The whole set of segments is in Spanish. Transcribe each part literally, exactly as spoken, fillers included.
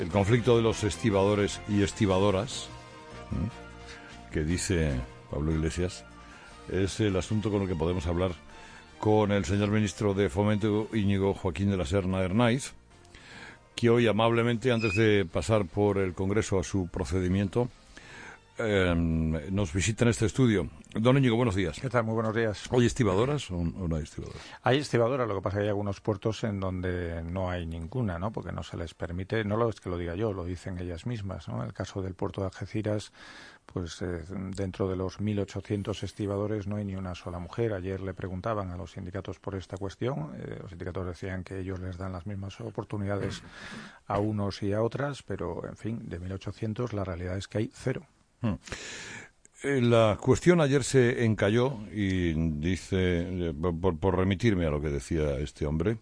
El conflicto de los estibadores y estibadoras, ¿eh? que dice Pablo Iglesias, es el asunto con el que podemos hablar con el señor ministro de Fomento, Íñigo Joaquín de la Serna Hernáiz, que hoy amablemente, antes de pasar por el Congreso a su procedimiento, eh, nos visita en este estudio. Don Íñigo, buenos días. ¿Qué tal? Muy buenos días. ¿Hay estibadoras o no hay estibadoras? Hay estibadoras, lo que pasa es que hay algunos puertos en donde no hay ninguna, ¿no? Porque no se les permite, no lo es que lo diga yo, lo dicen ellas mismas, ¿no? En el caso del puerto de Algeciras, pues eh, dentro de los mil ochocientos estibadores no hay ni una sola mujer. Ayer le preguntaban a los sindicatos por esta cuestión. Eh, los sindicatos decían que ellos les dan las mismas oportunidades a unos y a otras, pero, en fin, de mil ochocientos la realidad es que hay cero. Hmm. La cuestión ayer se encalló y dice, por, por remitirme a lo que decía este hombre,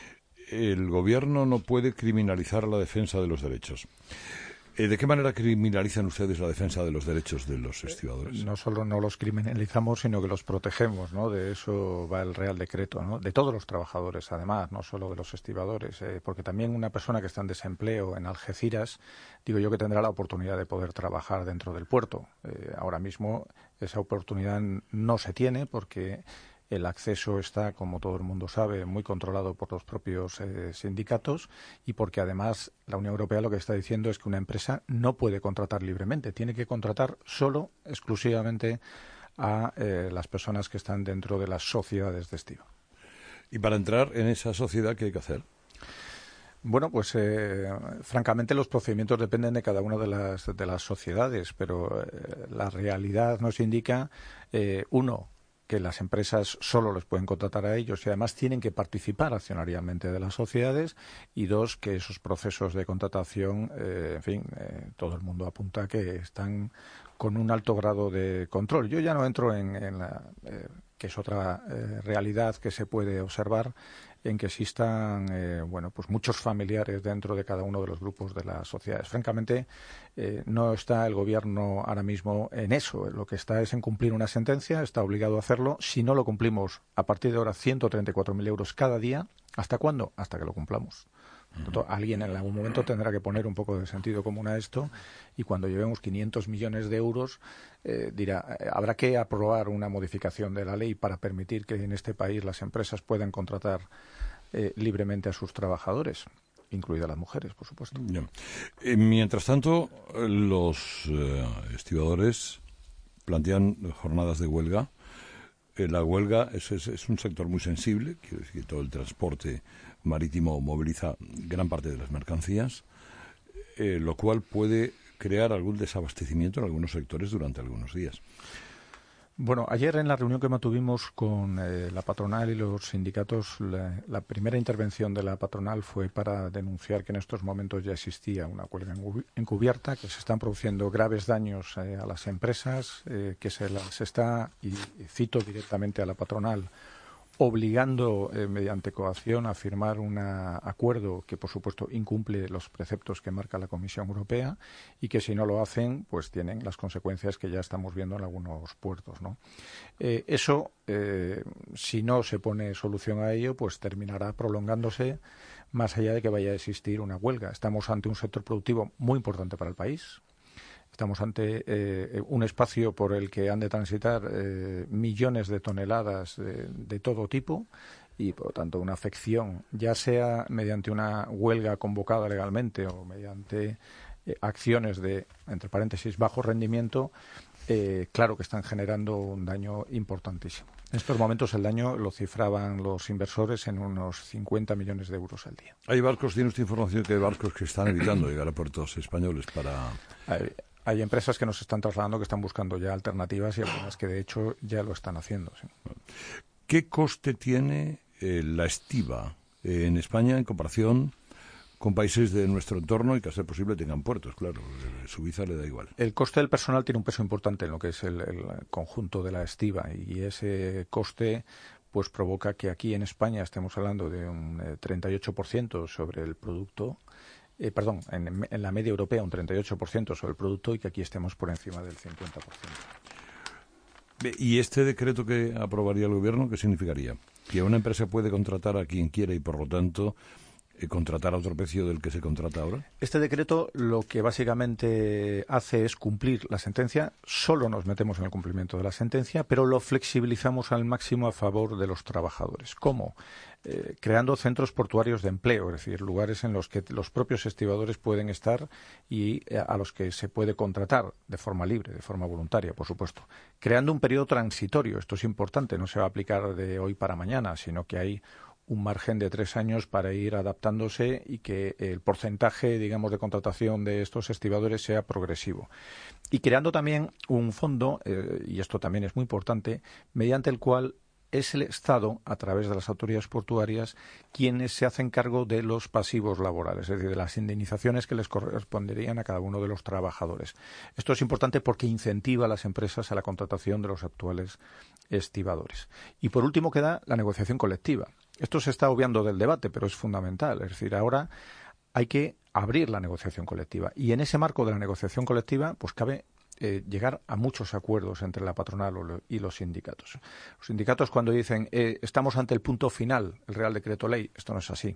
el gobierno no puede criminalizar la defensa de los derechos. ¿De qué manera criminalizan ustedes la defensa de los derechos de los estibadores? No solo no los criminalizamos, sino que los protegemos, ¿no? De eso va el Real Decreto, ¿no? De todos los trabajadores, además, no solo de los estibadores, eh, porque también una persona que está en desempleo en Algeciras, digo yo que tendrá la oportunidad de poder trabajar dentro del puerto. Eh, ahora mismo esa oportunidad no se tiene porque el acceso está, como todo el mundo sabe, muy controlado por los propios eh, sindicatos y porque además la Unión Europea lo que está diciendo es que una empresa no puede contratar libremente, tiene que contratar solo, exclusivamente a eh, las personas que están dentro de las sociedades de estiba. ¿Y para entrar en esa sociedad qué hay que hacer? Bueno, pues eh, francamente los procedimientos dependen de cada una de las, de las sociedades, pero eh, la realidad nos indica, eh, uno, que las empresas solo les pueden contratar a ellos y además tienen que participar accionariamente de las sociedades, y dos, que esos procesos de contratación, eh, en fin, eh, todo el mundo apunta que están con un alto grado de control. Yo ya no entro en, en la, eh, que es otra eh, realidad que se puede observar, en que existan eh, bueno, pues muchos familiares dentro de cada uno de los grupos de las sociedades. Francamente, eh, no está el gobierno ahora mismo en eso. Lo que está es en cumplir una sentencia, está obligado a hacerlo. Si no lo cumplimos, a partir de ahora, ciento treinta y cuatro mil euros cada día. ¿Hasta cuándo? Hasta que lo cumplamos. Por tanto, alguien en algún momento tendrá que poner un poco de sentido común a esto, y cuando llevemos quinientos millones de euros eh, dirá, eh, habrá que aprobar una modificación de la ley para permitir que en este país las empresas puedan contratar eh, libremente a sus trabajadores, incluidas las mujeres, por supuesto. Eh, mientras tanto, los eh, estibadores plantean jornadas de huelga. Eh, la huelga es, es, es un sector muy sensible, quiero decir que todo el transporte marítimo moviliza gran parte de las mercancías, eh, lo cual puede crear algún desabastecimiento en algunos sectores durante algunos días. Bueno, ayer en la reunión que mantuvimos con eh, la patronal y los sindicatos, la, la primera intervención de la patronal fue para denunciar que en estos momentos ya existía una huelga encubierta, que se están produciendo graves daños eh, a las empresas, eh, que se las está, y cito directamente a la patronal, obligando eh, mediante coacción a firmar un acuerdo que, por supuesto, incumple los preceptos que marca la Comisión Europea, y que si no lo hacen, pues tienen las consecuencias que ya estamos viendo en algunos puertos, ¿no? Eh, eso, eh, si no se pone solución a ello, pues terminará prolongándose más allá de que vaya a existir una huelga. Estamos ante un sector productivo muy importante para el país. Estamos ante eh, un espacio por el que han de transitar eh, millones de toneladas de, de todo tipo, y, por lo tanto, una afección, ya sea mediante una huelga convocada legalmente o mediante eh, acciones de, entre paréntesis, bajo rendimiento, eh, claro que están generando un daño importantísimo. En estos momentos el daño lo cifraban los inversores en unos cincuenta millones de euros al día. ¿Hay barcos, tiene usted información que hay barcos que están evitando llegar a puertos españoles para...? Hay, Hay empresas que nos están trasladando que están buscando ya alternativas, y algunas que de hecho ya lo están haciendo. ¿Sí? ¿Qué coste tiene eh, la estiba eh, en España en comparación con países de nuestro entorno y que a ser posible tengan puertos? Claro, Suiza le da igual. El coste del personal tiene un peso importante en lo que es el, el conjunto de la estiba, y ese coste pues provoca que aquí en España estemos hablando de un eh, treinta y ocho por ciento sobre el producto. Eh, perdón, en, en la media europea un treinta y ocho por ciento sobre el producto, y que aquí estemos por encima del cincuenta por ciento. ¿Y este decreto que aprobaría el Gobierno, qué significaría? Que una empresa puede contratar a quien quiera y, por lo tanto, contratar a otro precio del que se contrata ahora? Este decreto lo que básicamente hace es cumplir la sentencia. Solo nos metemos en el cumplimiento de la sentencia, pero lo flexibilizamos al máximo a favor de los trabajadores. ¿Cómo? Eh, creando centros portuarios de empleo, es decir, lugares en los que los propios estibadores pueden estar y eh, a los que se puede contratar de forma libre, de forma voluntaria, por supuesto. Creando un periodo transitorio, esto es importante, no se va a aplicar de hoy para mañana, sino que hay un margen de tres años para ir adaptándose y que el porcentaje, digamos, de contratación de estos estibadores sea progresivo. Y creando también un fondo, eh, y esto también es muy importante, mediante el cual es el Estado, a través de las autoridades portuarias, quienes se hacen cargo de los pasivos laborales, es decir, de las indemnizaciones que les corresponderían a cada uno de los trabajadores. Esto es importante porque incentiva a las empresas a la contratación de los actuales estibadores. Y por último queda la negociación colectiva. Esto se está obviando del debate, pero es fundamental. Es decir, ahora hay que abrir la negociación colectiva. Y en ese marco de la negociación colectiva, pues cabe eh, llegar a muchos acuerdos entre la patronal y los sindicatos. Los sindicatos, cuando dicen eh, estamos ante el punto final, el Real Decreto Ley, esto no es así.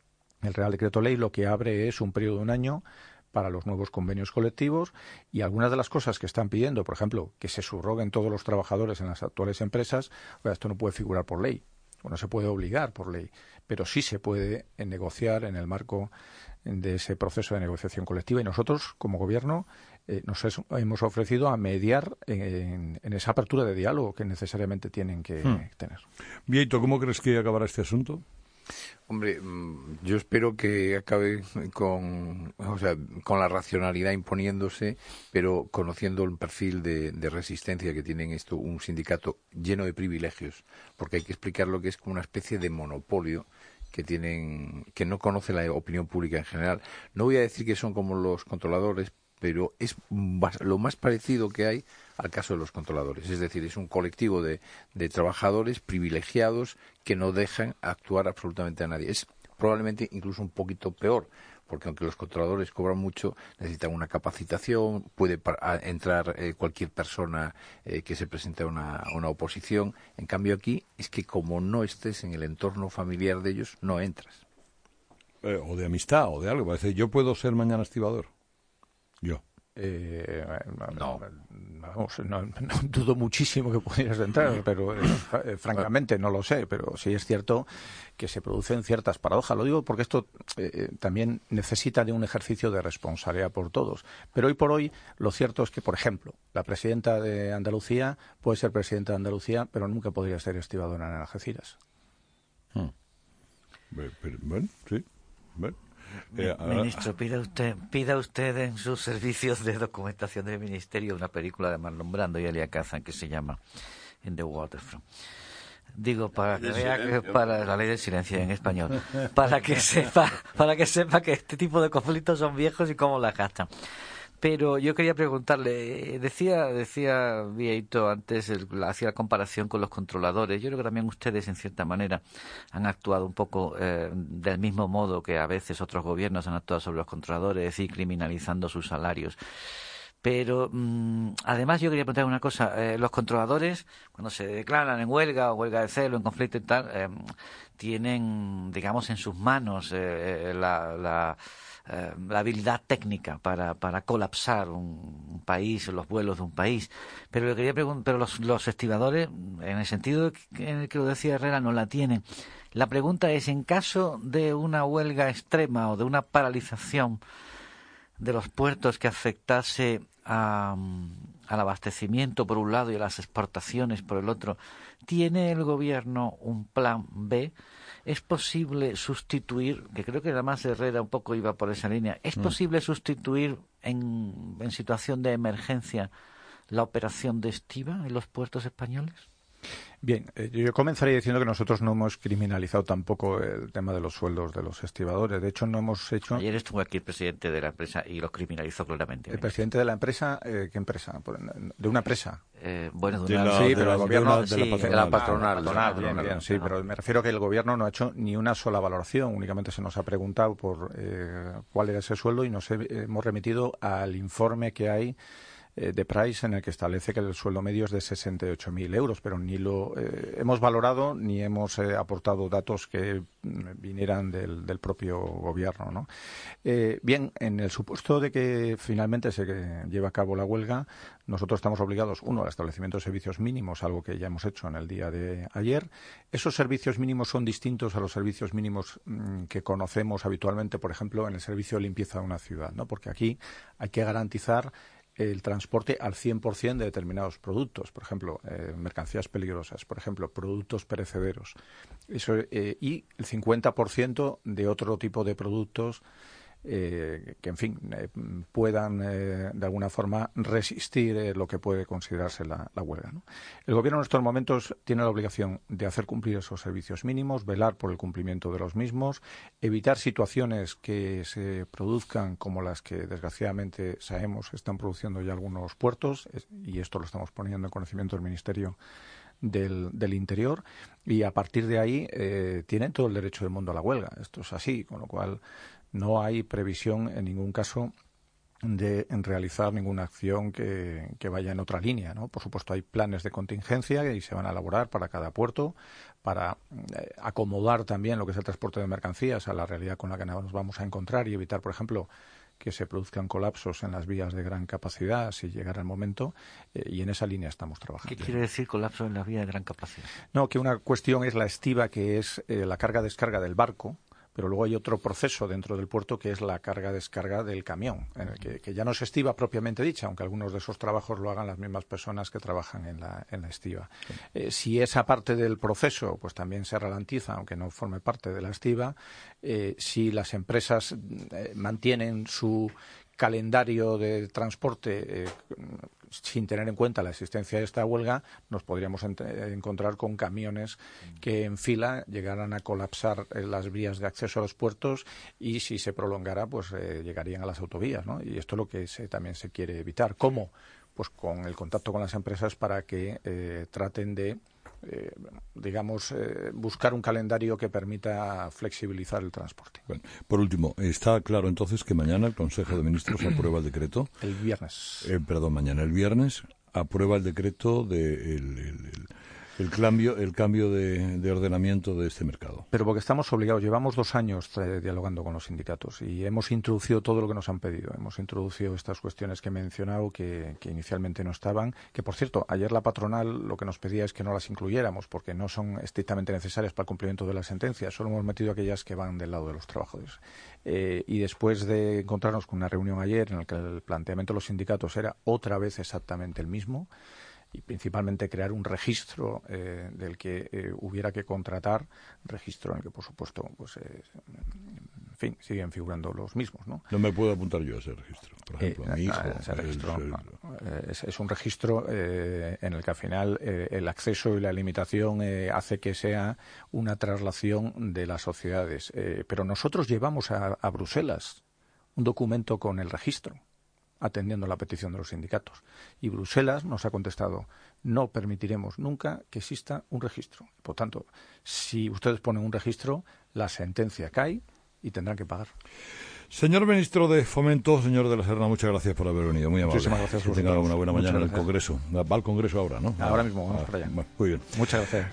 El Real Decreto Ley lo que abre es un periodo de un año para los nuevos convenios colectivos, y algunas de las cosas que están pidiendo, por ejemplo, que se subroguen todos los trabajadores en las actuales empresas, pues esto no puede figurar por ley. No se puede obligar por ley, pero sí se puede negociar en el marco de ese proceso de negociación colectiva. Y nosotros, como Gobierno, eh, nos es, hemos ofrecido a mediar en, en esa apertura de diálogo que necesariamente tienen que hmm. tener. Vieito, ¿cómo crees que acabará este asunto? Hombre, yo espero que acabe con, o sea, con la racionalidad imponiéndose, pero conociendo el perfil de, de resistencia que tienen esto, un sindicato lleno de privilegios, porque hay que explicar lo que es como una especie de monopolio que tienen, que no conoce la opinión pública en general. No voy a decir que son como los controladores, pero es lo más parecido que hay al caso de los controladores. Es decir, es un colectivo de, de trabajadores privilegiados que no dejan actuar absolutamente a nadie. Es probablemente incluso un poquito peor, porque aunque los controladores cobran mucho, necesitan una capacitación, puede para, entrar eh, cualquier persona eh, que se presente a una, a una oposición. En cambio aquí es que como no estés en el entorno familiar de ellos, no entras. Eh, o de amistad, o de algo. Parece, yo puedo ser mañana estibador. Yo. Eh, no. Vamos, no, no, dudo muchísimo que pudieras entrar, pero eh, francamente no lo sé, pero sí es cierto que se producen ciertas paradojas. Lo digo porque esto eh, también necesita de un ejercicio de responsabilidad por todos. Pero hoy por hoy lo cierto es que, por ejemplo, la presidenta de Andalucía puede ser presidenta de Andalucía, pero nunca podría ser estibadora en Algeciras. Hmm. Pero, bueno, sí. Bueno. Eh, Ministro, pida usted, pida usted en sus servicios de documentación del Ministerio una película de Marlon Brando y Elia Kazan que se llama In the Waterfront. Digo, para que vea que para la ley del silencio en español, para que sepa, para que sepa que este tipo de conflictos son viejos y cómo las gastan. Pero yo quería preguntarle, decía decía Vieito antes, el, hacía la comparación con los controladores. Yo creo que también ustedes, en cierta manera, han actuado un poco eh, del mismo modo que a veces otros gobiernos han actuado sobre los controladores, es decir, criminalizando sus salarios. Pero, mmm, además, yo quería preguntar una cosa. Eh, los controladores, cuando se declaran en huelga o huelga de celo, en conflicto y tal, eh, tienen, digamos, en sus manos eh, la... la Eh, la habilidad técnica para, para colapsar un, un país, los vuelos de un país. Pero le quería preguntar, pero los, los estibadores, en el sentido en el que lo decía Herrera, no la tienen. La pregunta es, en caso de una huelga extrema o de una paralización de los puertos que afectase a, al abastecimiento por un lado y a las exportaciones por el otro, ¿tiene el gobierno un plan B? ¿Es posible sustituir, que creo que además Herrera un poco iba por esa línea, ¿es posible sustituir en, en situación de emergencia la operación de estiba en los puertos españoles? Bien, eh, yo comenzaría diciendo que nosotros no hemos criminalizado tampoco el tema de los sueldos de los estibadores. De hecho, no hemos hecho... Ayer estuvo aquí el presidente de la empresa y los criminalizó claramente. ¿El presidente de la empresa? Eh, ¿Qué empresa? ¿De una empresa? Eh, bueno, de, de una... La, sí, pero el gobierno... De, una, de, sí, la, de la patronal. De la patronal, bien, bien, sí, pero me refiero a que el gobierno no ha hecho ni una sola valoración. Únicamente se nos ha preguntado por eh, cuál era ese sueldo y nos he, hemos remitido al informe que hay eh, de Price en el que establece que el sueldo medio es de sesenta y ocho mil euros, pero ni lo eh, hemos valorado ni hemos eh, aportado datos que mm, vinieran del, del propio gobierno, ¿no? Eh, bien, en el supuesto de que finalmente se lleve a cabo la huelga, nosotros estamos obligados, uno, al establecimiento de servicios mínimos, algo que ya hemos hecho en el día de ayer. Esos servicios mínimos son distintos a los servicios mínimos mmm, que conocemos habitualmente, por ejemplo, en el servicio de limpieza de una ciudad, ¿no? Porque aquí hay que garantizar el transporte al cien por ciento de determinados productos, por ejemplo, eh, mercancías peligrosas, por ejemplo, productos perecederos, eso, eh, y el cincuenta por ciento de otro tipo de productos Eh, que, en fin, eh, puedan eh, de alguna forma resistir eh, lo que puede considerarse la, la huelga, ¿no? El Gobierno en estos momentos tiene la obligación de hacer cumplir esos servicios mínimos, velar por el cumplimiento de los mismos, evitar situaciones que se produzcan como las que desgraciadamente sabemos se están produciendo ya algunos puertos, y esto lo estamos poniendo en conocimiento del Ministerio Del, del Interior, y a partir de ahí eh, tienen todo el derecho del mundo a la huelga. Esto es así, con lo cual no hay previsión en ningún caso de en realizar ninguna acción que, que vaya en otra línea, ¿no? Por supuesto, hay planes de contingencia y se van a elaborar para cada puerto, para eh, acomodar también lo que es el transporte de mercancías a la realidad con la que nos vamos a encontrar y evitar, por ejemplo, que se produzcan colapsos en las vías de gran capacidad si llegara el momento, eh, y en esa línea estamos trabajando. ¿Qué quiere decir colapso en las vías de gran capacidad? No, que una cuestión es la estiba, que es eh, la carga-descarga del barco, pero luego hay otro proceso dentro del puerto que es la carga-descarga del camión, en el que, que ya no es estiba propiamente dicha, aunque algunos de esos trabajos lo hagan las mismas personas que trabajan en la, en la estiba. Sí. Eh, si esa parte del proceso pues también se ralentiza, aunque no forme parte de la estiba, eh, si las empresas eh, mantienen su calendario de transporte eh, sin tener en cuenta la existencia de esta huelga, nos podríamos encontrar con camiones que en fila llegaran a colapsar eh, las vías de acceso a los puertos, y si se prolongara, pues eh, llegarían a las autovías, ¿no? Y esto es lo que se, también se quiere evitar. ¿Cómo? Pues con el contacto con las empresas para que eh, traten de Eh, digamos, eh, buscar un calendario que permita flexibilizar el transporte. Bueno, por último, ¿está claro entonces que mañana el Consejo de Ministros aprueba el decreto? El viernes. Eh, perdón, mañana, el viernes, aprueba el decreto de el, el, el, el cambio, el cambio de, de ordenamiento de este mercado. Pero porque estamos obligados, llevamos dos años eh, dialogando con los sindicatos y hemos introducido todo lo que nos han pedido. Hemos introducido estas cuestiones que he mencionado que, que inicialmente no estaban, que por cierto, ayer la patronal lo que nos pedía es que no las incluyéramos porque no son estrictamente necesarias para el cumplimiento de la sentencia. Solo hemos metido aquellas que van del lado de los trabajadores. Eh, y después de encontrarnos con una reunión ayer en la que el planteamiento de los sindicatos era otra vez exactamente el mismo, y principalmente crear un registro eh, del que eh, hubiera que contratar, registro en el que, por supuesto, pues eh, en fin, siguen figurando los mismos, ¿no? No me puedo apuntar yo a ese registro, por ejemplo, eh, a mi hijo. No, ese registro, el, no, es, es un registro eh, en el que al final eh, el acceso y la limitación eh, hace que sea una traslación de las sociedades. Eh, pero nosotros llevamos a, a Bruselas un documento con el registro, atendiendo la petición de los sindicatos. Y Bruselas nos ha contestado, no permitiremos nunca que exista un registro. Por tanto, si ustedes ponen un registro, la sentencia cae y tendrán que pagar. Señor Ministro de Fomento, señor de la Serna, muchas gracias por haber venido. Muy amable. Muchísimas gracias. Que tenga una buena mañana en el Congreso. Va al Congreso ahora, ¿no? Ahora mismo, vamos ah, para allá. Muy bien. Muchas gracias.